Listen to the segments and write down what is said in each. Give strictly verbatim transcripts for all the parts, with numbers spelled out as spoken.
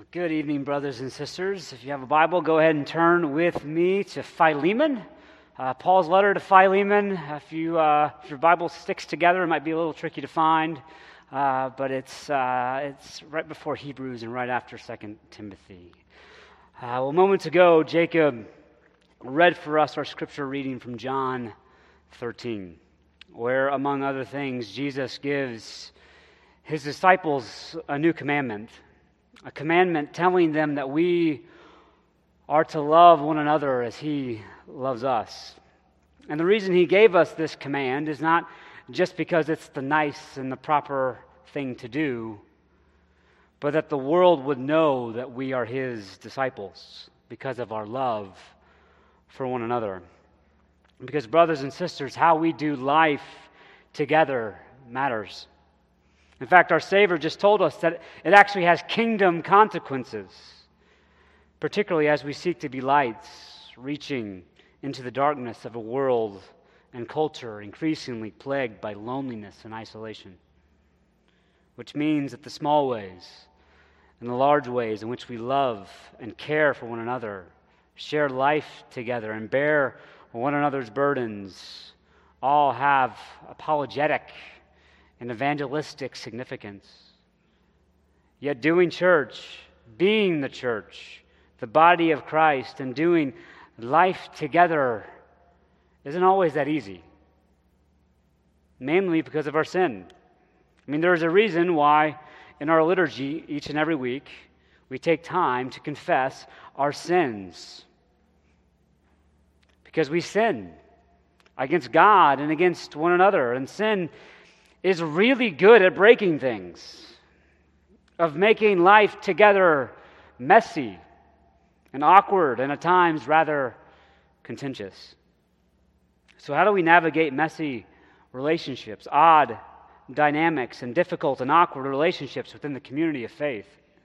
Good evening, brothers and sisters. If you have a Bible, go ahead and turn with me to Philemon. Uh, Paul's letter to Philemon. If, you, uh, if your Bible sticks together, it might be a little tricky to find, uh, but it's uh, it's right before Hebrews and right after Second Timothy. Uh, well, moments ago, Jacob read for us our scripture reading from John thirteen, where, among other things, Jesus gives his disciples a new commandment. A commandment telling them that we are to love one another as he loves us. And the reason he gave us this command is not just because it's the nice and the proper thing to do, but that the world would know that we are his disciples because of our love for one another. Because, brothers and sisters, how we do life together matters. In fact, our Savior just told us that it actually has kingdom consequences, particularly as we seek to be lights, reaching into the darkness of a world and culture increasingly plagued by loneliness and isolation, which means that the small ways and the large ways in which we love and care for one another, share life together, and bear one another's burdens all have apologetic and evangelistic significance. Yet doing church, being the church, the body of Christ, and doing life together isn't always that easy, mainly because of our sin. I mean, there's a reason why in our liturgy each and every week we take time to confess our sins. Because we sin against God and against one another, and sin is really good at breaking things, of making life together messy and awkward and at times rather contentious. So how do we navigate messy relationships, odd dynamics, and difficult and awkward relationships within the community of faith?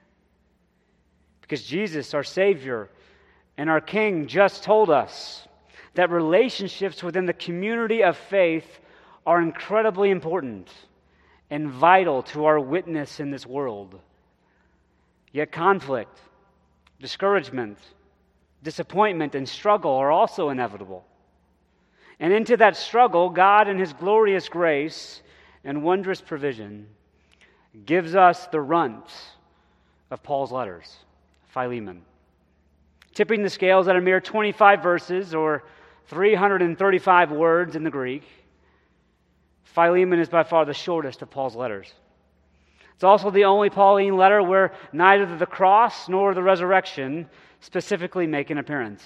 Because Jesus, our Savior and our King, just told us that relationships within the community of faith are incredibly important and vital to our witness in this world. Yet conflict, discouragement, disappointment, and struggle are also inevitable. And into that struggle, God, in his glorious grace and wondrous provision, gives us the runt of Paul's letters, Philemon. Tipping the scales at a mere twenty-five verses, or three hundred thirty-five words in the Greek, Philemon is by far the shortest of Paul's letters. It's also the only Pauline letter where neither the cross nor the resurrection specifically make an appearance.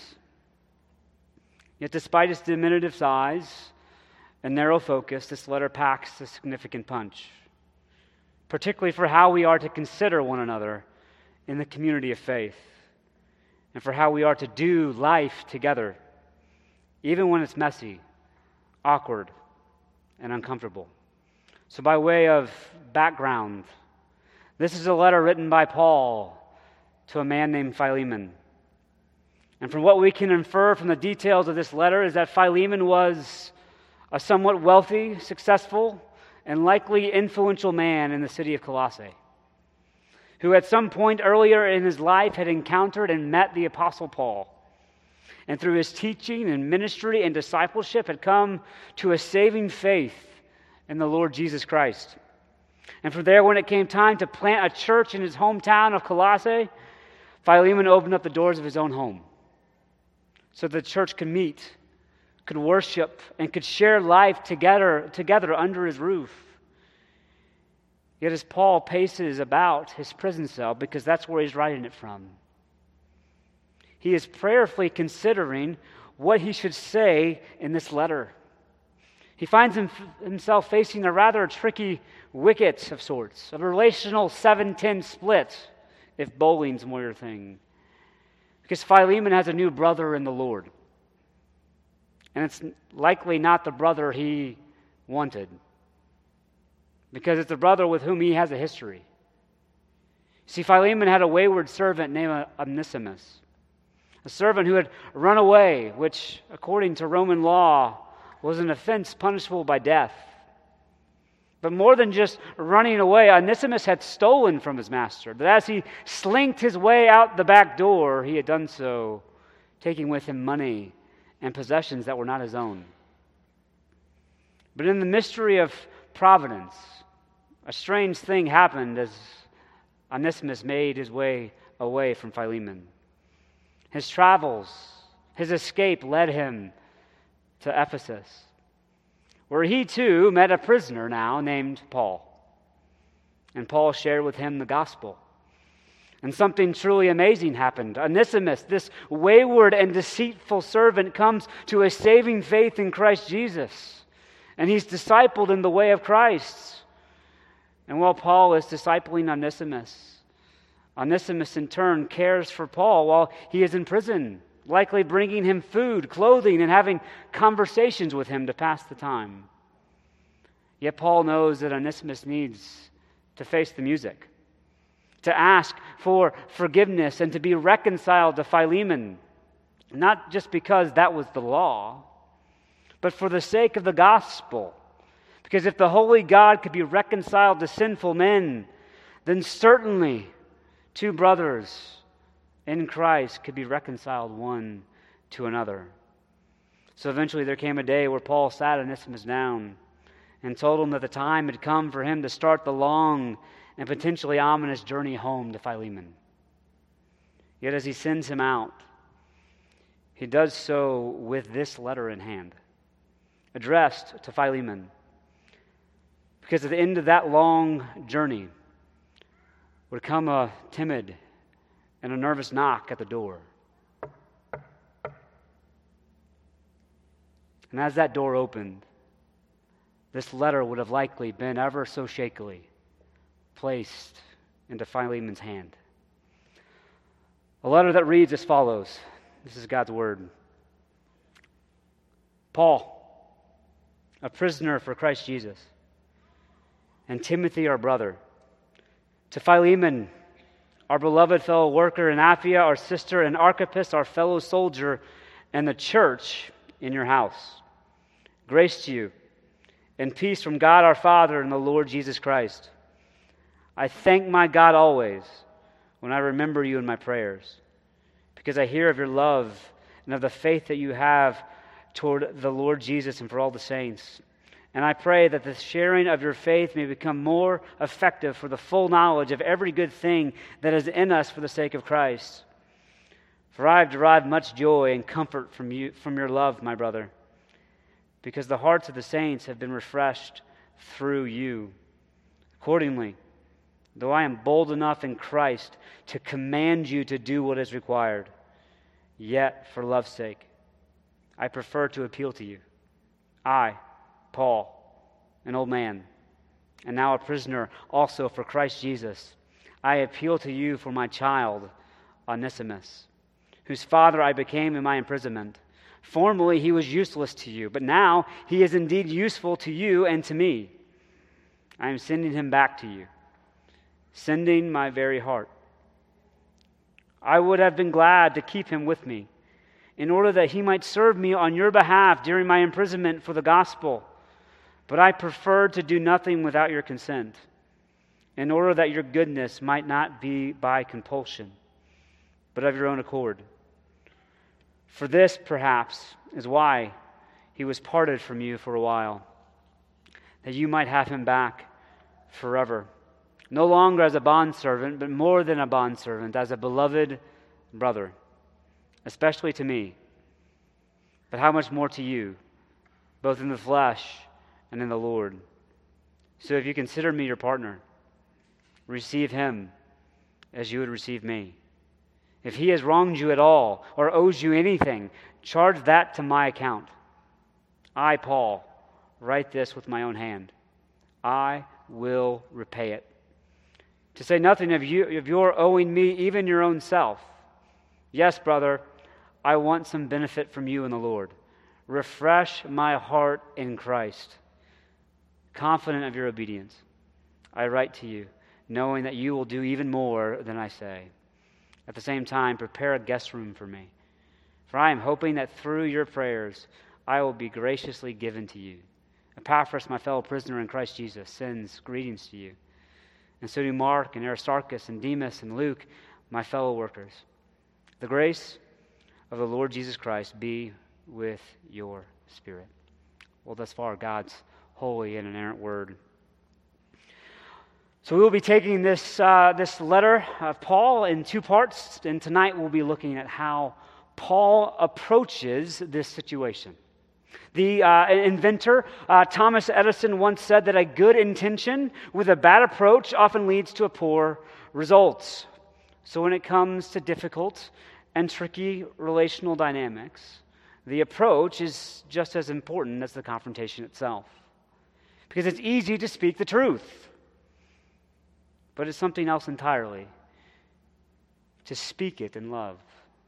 Yet despite its diminutive size and narrow focus, this letter packs a significant punch, particularly for how we are to consider one another in the community of faith, and for how we are to do life together, even when it's messy, awkward, and uncomfortable. So by way of background, this is a letter written by Paul to a man named Philemon. And from what we can infer from the details of this letter is that Philemon was a somewhat wealthy, successful, and likely influential man in the city of Colossae, who at some point earlier in his life had encountered and met the Apostle Paul, and through his teaching and ministry and discipleship had come to a saving faith in the Lord Jesus Christ. And from there, when it came time to plant a church in his hometown of Colossae, Philemon opened up the doors of his own home so the church could meet, could worship, and could share life together, together under his roof. Yet as Paul paces about his prison cell, because that's where he's writing it from, he is prayerfully considering what he should say in this letter. He finds him, himself facing a rather tricky wicket of sorts, a relational seven ten split, if bowling's more your thing. Because Philemon has a new brother in the Lord. And it's likely not the brother he wanted, because it's the brother with whom he has a history. See, Philemon had a wayward servant named Onesimus, a servant who had run away, which, according to Roman law, was an offense punishable by death. But more than just running away, Onesimus had stolen from his master. That as he slinked his way out the back door, he had done so, taking with him money and possessions that were not his own. But in the mystery of providence, a strange thing happened as Onesimus made his way away from Philemon. His travels, his escape led him to Ephesus, where he too met a prisoner now named Paul. And Paul shared with him the gospel. And something truly amazing happened. Onesimus, this wayward and deceitful servant, comes to a saving faith in Christ Jesus. And he's discipled in the way of Christ. And while Paul is discipling Onesimus, Onesimus in turn cares for Paul while he is in prison, likely bringing him food, clothing, and having conversations with him to pass the time. Yet Paul knows that Onesimus needs to face the music, to ask for forgiveness and to be reconciled to Philemon, not just because that was the law, but for the sake of the gospel. Because if the holy God could be reconciled to sinful men, then certainly two brothers in Christ could be reconciled one to another. So eventually there came a day where Paul sat Onesimus down and told him that the time had come for him to start the long and potentially ominous journey home to Philemon. Yet as he sends him out, he does so with this letter in hand, addressed to Philemon. Because at the end of that long journey would come a timid and a nervous knock at the door. And as that door opened, this letter would have likely been ever so shakily placed into Philemon's hand. A letter that reads as follows. This is God's word. Paul, a prisoner for Christ Jesus, and Timothy, our brother, to Philemon, our beloved fellow worker, and Apphia, our sister, and Archippus, our fellow soldier, and the church in your house. Grace to you, and peace from God our Father and the Lord Jesus Christ. I thank my God always when I remember you in my prayers, because I hear of your love and of the faith that you have toward the Lord Jesus and for all the saints. And I pray that the sharing of your faith may become more effective for the full knowledge of every good thing that is in us for the sake of Christ. For I have derived much joy and comfort from you, from your love, my brother, because the hearts of the saints have been refreshed through you. Accordingly, though I am bold enough in Christ to command you to do what is required, yet for love's sake, I prefer to appeal to you. I, Paul, an old man, and now a prisoner also for Christ Jesus, I appeal to you for my child, Onesimus, whose father I became in my imprisonment. Formerly he was useless to you, but now he is indeed useful to you and to me. I am sending him back to you, sending my very heart. I would have been glad to keep him with me, in order that he might serve me on your behalf during my imprisonment for the gospel. But I preferred to do nothing without your consent, in order that your goodness might not be by compulsion, but of your own accord. For this, perhaps, is why he was parted from you for a while, that you might have him back forever, no longer as a bondservant, but more than a bondservant, as a beloved brother, especially to me, but how much more to you, both in the flesh and in the Lord. So if you consider me your partner, receive him as you would receive me. If he has wronged you at all or owes you anything, charge that to my account. I, Paul, write this with my own hand. I will repay it. To say nothing of you of your owing me even your own self. Yes, brother, I want some benefit from you in the Lord. Refresh my heart in Christ. Confident of your obedience, I write to you, knowing that you will do even more than I say. At the same time, prepare a guest room for me, for I am hoping that through your prayers I will be graciously given to you, Epaphras, my fellow prisoner in Christ Jesus, sends greetings to you. And so do Mark and Aristarchus and Demas and Luke, my fellow workers. The grace of the Lord Jesus Christ be with your spirit. Well, thus far, God's holy and inerrant word. So we will be taking this, uh, this letter of Paul in two parts, and tonight we'll be looking at how Paul approaches this situation. The uh, inventor, uh, Thomas Edison, once said that a good intention with a bad approach often leads to a poor results. So when it comes to difficult and tricky relational dynamics, the approach is just as important as the confrontation itself. Because it's easy to speak the truth, but it's something else entirely to speak it in love.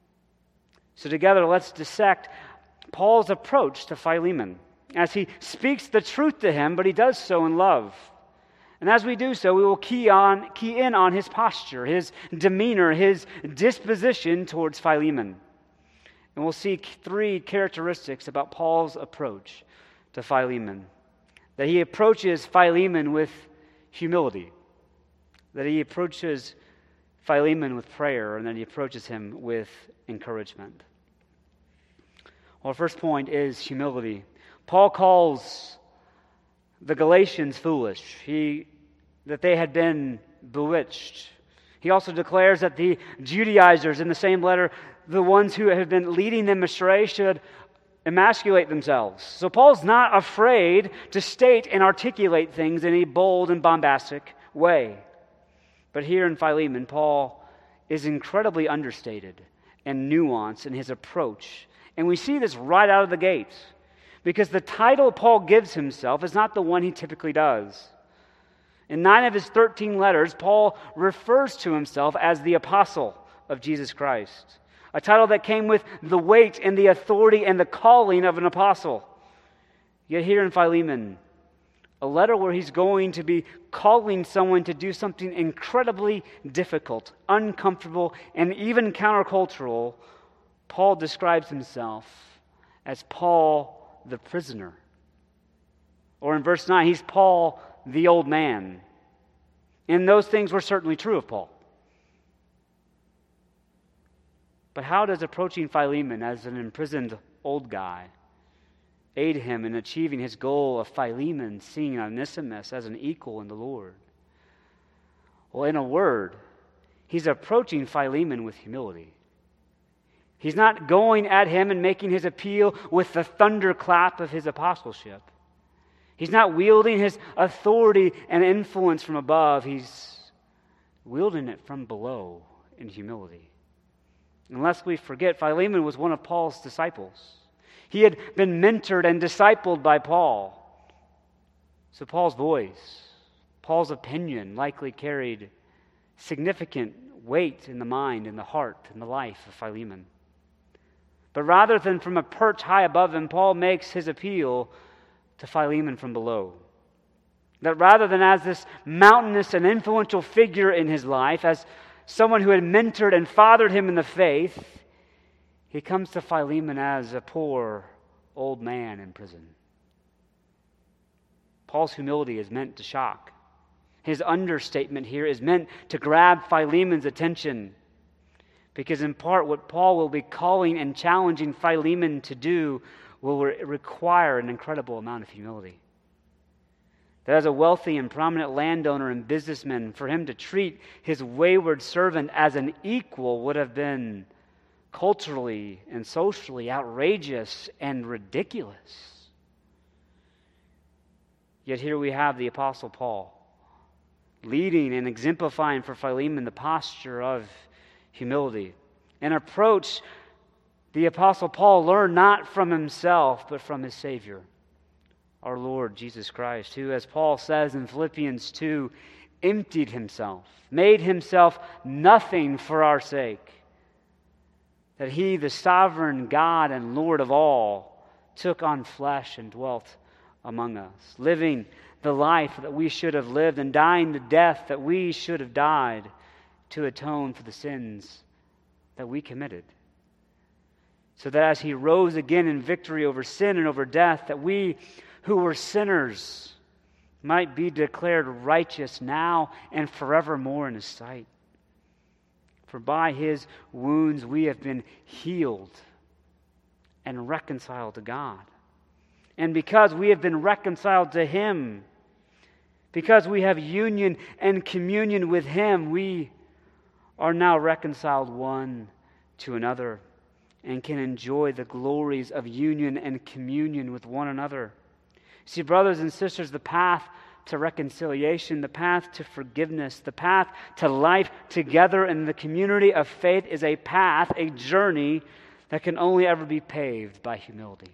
So together, let's dissect Paul's approach to Philemon as he speaks the truth to him, but he does so in love. And as we do so, we will key on, key in on his posture, his demeanor, his disposition towards Philemon. And we'll see three characteristics about Paul's approach to Philemon. That he approaches Philemon with humility. That he approaches Philemon with prayer, and that he approaches him with encouragement. Well, our first point is humility. Paul calls the Galatians foolish, he, that they had been bewitched. He also declares that the Judaizers in the same letter, the ones who have been leading them astray, should emasculate themselves. So Paul's not afraid to state and articulate things in a bold and bombastic way. But here in Philemon, Paul is incredibly understated and nuanced in his approach. And we see this right out of the gate, because the title Paul gives himself is not the one he typically does. In nine of his thirteen letters, Paul refers to himself as the apostle of Jesus Christ, a title that came with the weight and the authority and the calling of an apostle. Yet here in Philemon, a letter where he's going to be calling someone to do something incredibly difficult, uncomfortable, and even countercultural, Paul describes himself as Paul the prisoner. Or in verse nine, he's Paul the old man. And those things were certainly true of Paul. But how does approaching Philemon as an imprisoned old guy aid him in achieving his goal of Philemon seeing Onesimus as an equal in the Lord? Well, in a word, he's approaching Philemon with humility. He's not going at him and making his appeal with the thunderclap of his apostleship. He's not wielding his authority and influence from above. He's wielding it from below in humility. Unless we forget, Philemon was one of Paul's disciples. He had been mentored and discipled by Paul. So Paul's voice, Paul's opinion likely carried significant weight in the mind, in the heart, in the life of Philemon. But rather than from a perch high above him, Paul makes his appeal to Philemon from below. That rather than as this mountainous and influential figure in his life, as someone who had mentored and fathered him in the faith, he comes to Philemon as a poor old man in prison. Paul's humility is meant to shock. His understatement here is meant to grab Philemon's attention. Because in part, what Paul will be calling and challenging Philemon to do will re- require an incredible amount of humility. That as a wealthy and prominent landowner and businessman, for him to treat his wayward servant as an equal would have been culturally and socially outrageous and ridiculous. Yet here we have the Apostle Paul leading and exemplifying for Philemon the posture of humility, an approach the Apostle Paul learned not from himself, but from his Savior, our Lord Jesus Christ, who, as Paul says in Philippians two, emptied himself, made himself nothing for our sake, that he, the sovereign God and Lord of all, took on flesh and dwelt among us, living the life that we should have lived and dying the death that we should have died to atone for the sins that we committed. So that as he rose again in victory over sin and over death, that we who were sinners might be declared righteous now and forevermore in His sight. For by His wounds we have been healed and reconciled to God. And because we have been reconciled to Him, because we have union and communion with Him, we are now reconciled one to another and can enjoy the glories of union and communion with one another. See, brothers and sisters, the path to reconciliation, the path to forgiveness, the path to life together in the community of faith is a path, a journey that can only ever be paved by humility.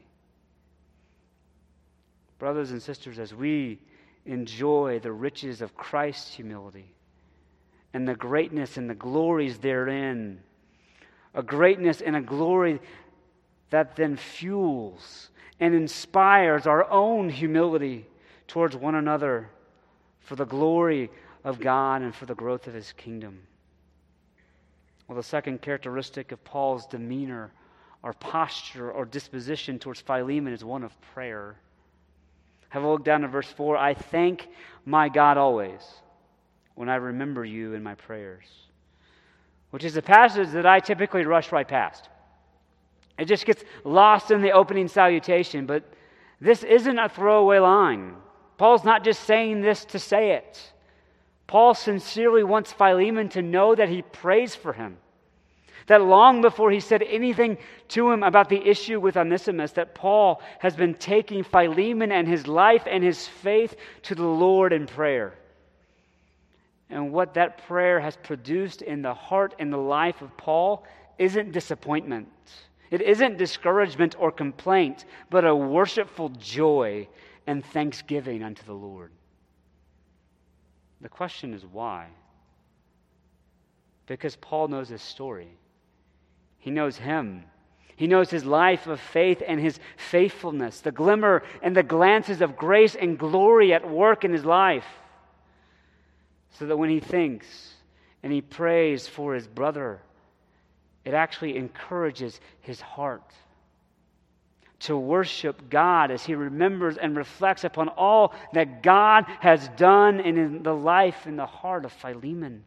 Brothers and sisters, as we enjoy the riches of Christ's humility and the greatness and the glories therein, a greatness and a glory that then fuels and inspires our own humility towards one another for the glory of God and for the growth of His kingdom. Well, the second characteristic of Paul's demeanor, or posture, or disposition towards Philemon is one of prayer. Have a look down to verse four. I thank my God always when I remember you in my prayers. Which is a passage that I typically rush right past. It just gets lost in the opening salutation, but this isn't a throwaway line. Paul's not just saying this to say it. Paul sincerely wants Philemon to know that he prays for him. That long before he said anything to him about the issue with Onesimus, that Paul has been taking Philemon and his life and his faith to the Lord in prayer. And what that prayer has produced in the heart and the life of Paul isn't disappointment. It isn't discouragement or complaint, but a worshipful joy and thanksgiving unto the Lord. The question is why? Because Paul knows his story. He knows him. He knows his life of faith and his faithfulness, the glimmer and the glances of grace and glory at work in his life. So that when he thinks and he prays for his brother, it actually encourages his heart to worship God as he remembers and reflects upon all that God has done in the life and the heart of Philemon.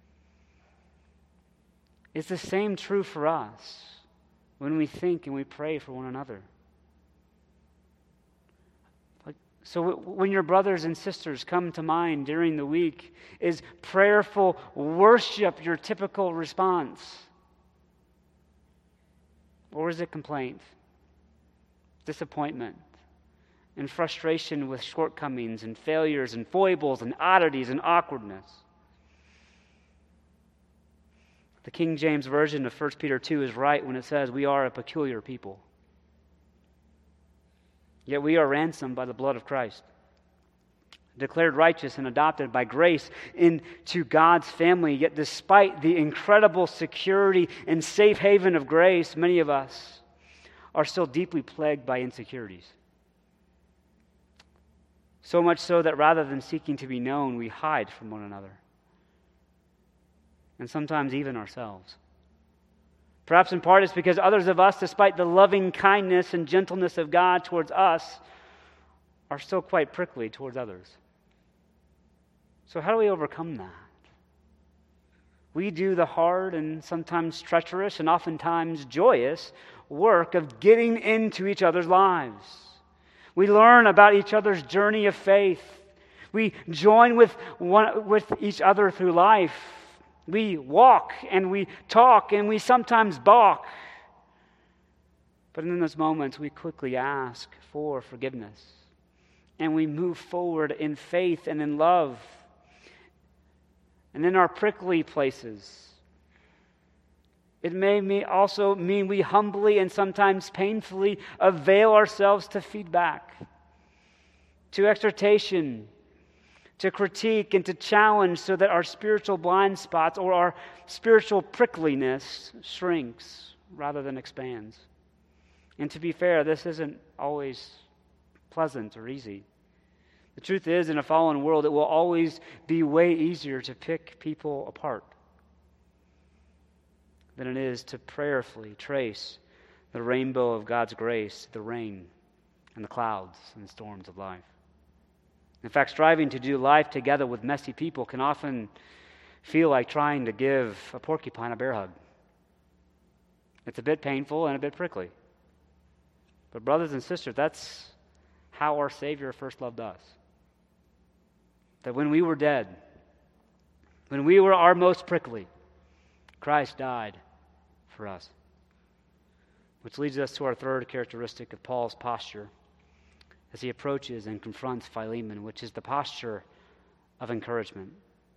It's the same true for us when we think and we pray for one another. Like, so when your brothers and sisters come to mind during the week, is prayerful worship your typical response? Or is it complaint, disappointment, and frustration with shortcomings and failures and foibles and oddities and awkwardness? The King James Version of First Peter two is right when it says we are a peculiar people. Yet we are ransomed by the blood of Christ, declared righteous and adopted by grace into God's family. Yet despite the incredible security and safe haven of grace, many of us are still deeply plagued by insecurities. So much so that rather than seeking to be known, we hide from one another. And sometimes even ourselves. Perhaps in part it's because others of us, despite the loving kindness and gentleness of God towards us, are still quite prickly towards others. So how do we overcome that? We do the hard and sometimes treacherous and oftentimes joyous work of getting into each other's lives. We learn about each other's journey of faith. We join with one, with each other through life. We walk and we talk and we sometimes balk. But in those moments, we quickly ask for forgiveness. And we move forward in faith and in love. And in our prickly places, it may also mean we humbly and sometimes painfully avail ourselves to feedback, to exhortation, to critique and to challenge so that our spiritual blind spots or our spiritual prickliness shrinks rather than expands. And to be fair, this isn't always pleasant or easy. The truth is, in a fallen world, it will always be way easier to pick people apart than it is to prayerfully trace the rainbow of God's grace, the rain, and the clouds and storms of life. In fact, striving to do life together with messy people can often feel like trying to give a porcupine a bear hug. It's a bit painful and a bit prickly. But brothers and sisters, that's how our Savior first loved us. That when we were dead, when we were our most prickly, Christ died for us. Which leads us to our third characteristic of Paul's posture as he approaches and confronts Philemon, which is the posture of encouragement.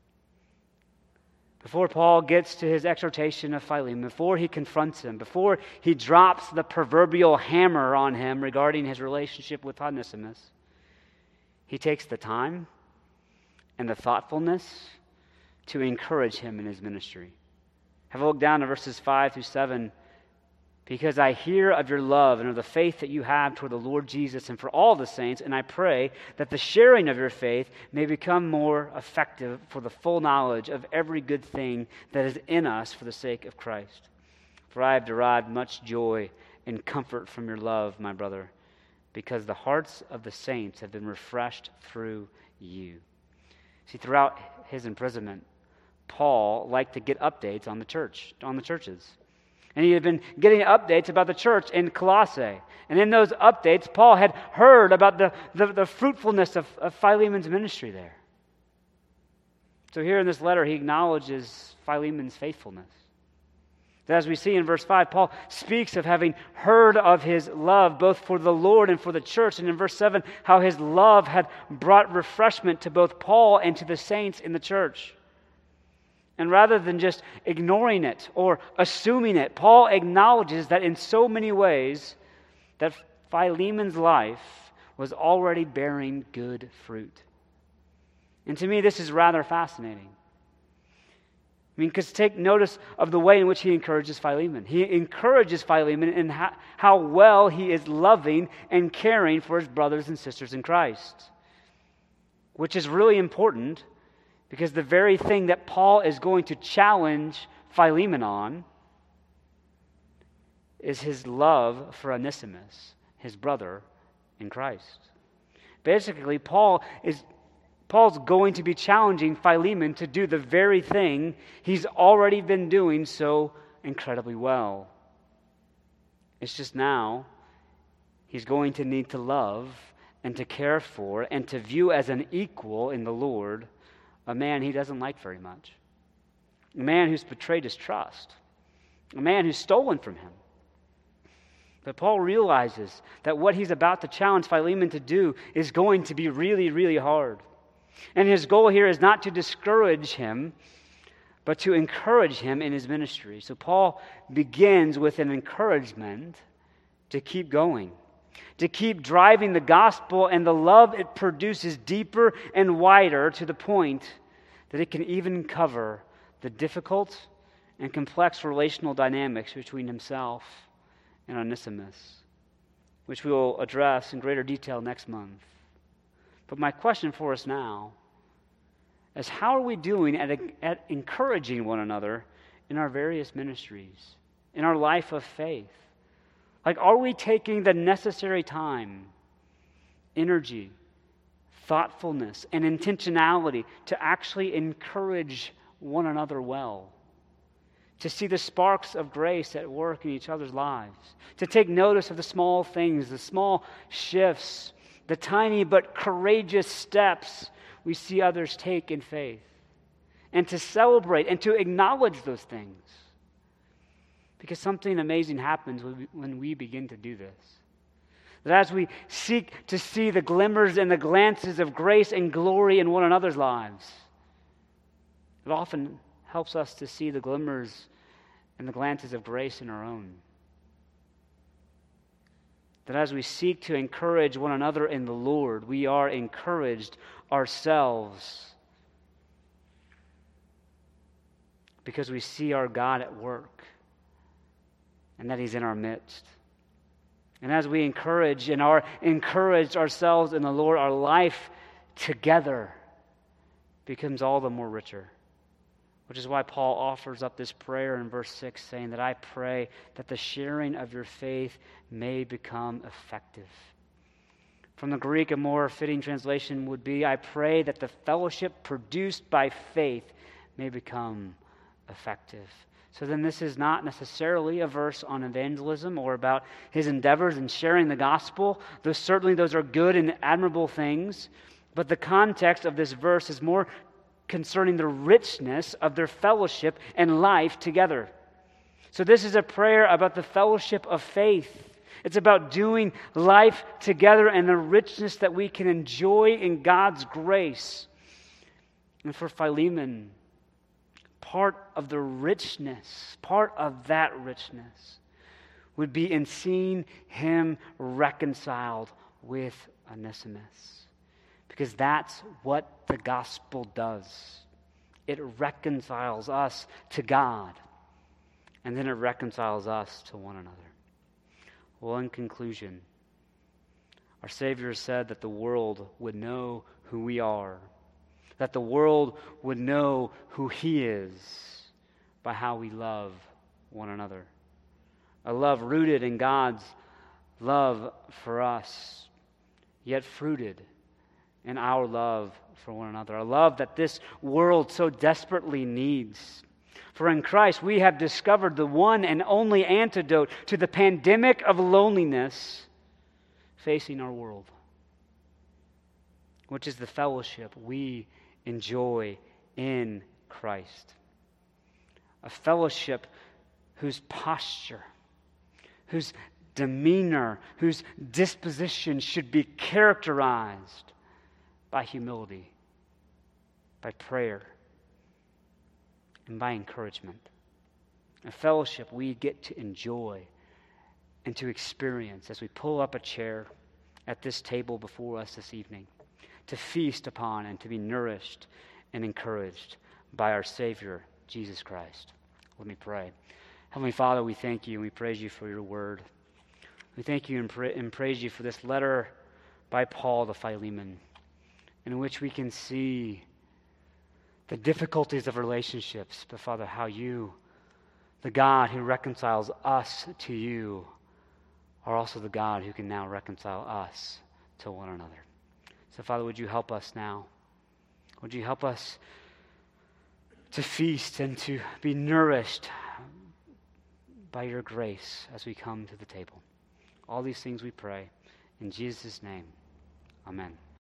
Before Paul gets to his exhortation of Philemon, before he confronts him, before he drops the proverbial hammer on him regarding his relationship with Onesimus, he takes the time and the thoughtfulness to encourage him in his ministry. Have a look down to verses five through seven. Because I hear of your love and of the faith that you have toward the Lord Jesus and for all the saints, and I pray that the sharing of your faith may become more effective for the full knowledge of every good thing that is in us for the sake of Christ. For I have derived much joy and comfort from your love, my brother, because the hearts of the saints have been refreshed through you. See, throughout his imprisonment, Paul liked to get updates on the church, on the churches. And he had been getting updates about the church in Colossae. And in those updates, Paul had heard about the, the, the fruitfulness of, of Philemon's ministry there. So here in this letter, he acknowledges Philemon's faithfulness. That as we see in verse five, Paul speaks of having heard of his love both for the Lord and for the church. And in verse seven, how his love had brought refreshment to both Paul and to the saints in the church. And rather than just ignoring it or assuming it, Paul acknowledges that in so many ways that Philemon's life was already bearing good fruit. And to me, this is rather fascinating. I mean, because take notice of the way in which he encourages Philemon. He encourages Philemon in how, how well he is loving and caring for his brothers and sisters in Christ, which is really important. Because the very thing that Paul is going to challenge Philemon on is his love for Onesimus, his brother in Christ. Basically, Paul is Paul's going to be challenging Philemon to do the very thing he's already been doing so incredibly well. It's just now he's going to need to love and to care for and to view as an equal in the Lord a man he doesn't like very much, a man who's betrayed his trust, a man who's stolen from him. But Paul realizes that what he's about to challenge Philemon to do is going to be really, really hard. And his goal here is not to discourage him, but to encourage him in his ministry. So Paul begins with an encouragement to keep going, to keep driving the gospel and the love it produces deeper and wider to the point that it can even cover the difficult and complex relational dynamics between himself and Onesimus, which we will address in greater detail next month. But my question for us now is, how are we doing at, at encouraging one another in our various ministries, in our life of faith? Like, are we taking the necessary time, energy, thoughtfulness, and intentionality to actually encourage one another well? To see the sparks of grace at work in each other's lives? To take notice of the small things, the small shifts, the tiny but courageous steps we see others take in faith? And to celebrate and to acknowledge those things. Because something amazing happens when we begin to do this. That as we seek to see the glimmers and the glances of grace and glory in one another's lives, it often helps us to see the glimmers and the glances of grace in our own. That as we seek to encourage one another in the Lord, we are encouraged ourselves because we see our God at work and that He's in our midst. And as we encourage and are encouraged ourselves in the Lord, our life together becomes all the more richer. Which is why Paul offers up this prayer in verse six, saying that I pray that the sharing of your faith may become effective. From the Greek, a more fitting translation would be, I pray that the fellowship produced by faith may become effective. So then this is not necessarily a verse on evangelism or about his endeavors in sharing the gospel, though certainly those are good and admirable things. But the context of this verse is more concerning the richness of their fellowship and life together. So this is a prayer about the fellowship of faith. It's about doing life together and the richness that we can enjoy in God's grace. And for Philemon, part of the richness, part of that richness would be in seeing him reconciled with Onesimus. Because that's what the gospel does. It reconciles us to God, and then it reconciles us to one another. Well, in conclusion, our Savior said that the world would know who we are, that the world would know who He is by how we love one another. A love rooted in God's love for us, yet fruited in our love for one another. A love that this world so desperately needs. For in Christ we have discovered the one and only antidote to the pandemic of loneliness facing our world, which is the fellowship we enjoy in Christ. A fellowship whose posture, whose demeanor, whose disposition should be characterized by humility, by prayer, and by encouragement. A fellowship we get to enjoy and to experience as we pull up a chair at this table before us this evening, to feast upon and to be nourished and encouraged by our Savior, Jesus Christ. Let me pray. Heavenly Father, we thank you and we praise you for your word. We thank you and, pra- and praise you for this letter by Paul to Philemon, in which we can see the difficulties of relationships, but Father, how you, the God who reconciles us to you, are also the God who can now reconcile us to one another. So Father, would you help us now? Would you help us to feast and to be nourished by your grace as we come to the table? All these things we pray in Jesus' name. Amen.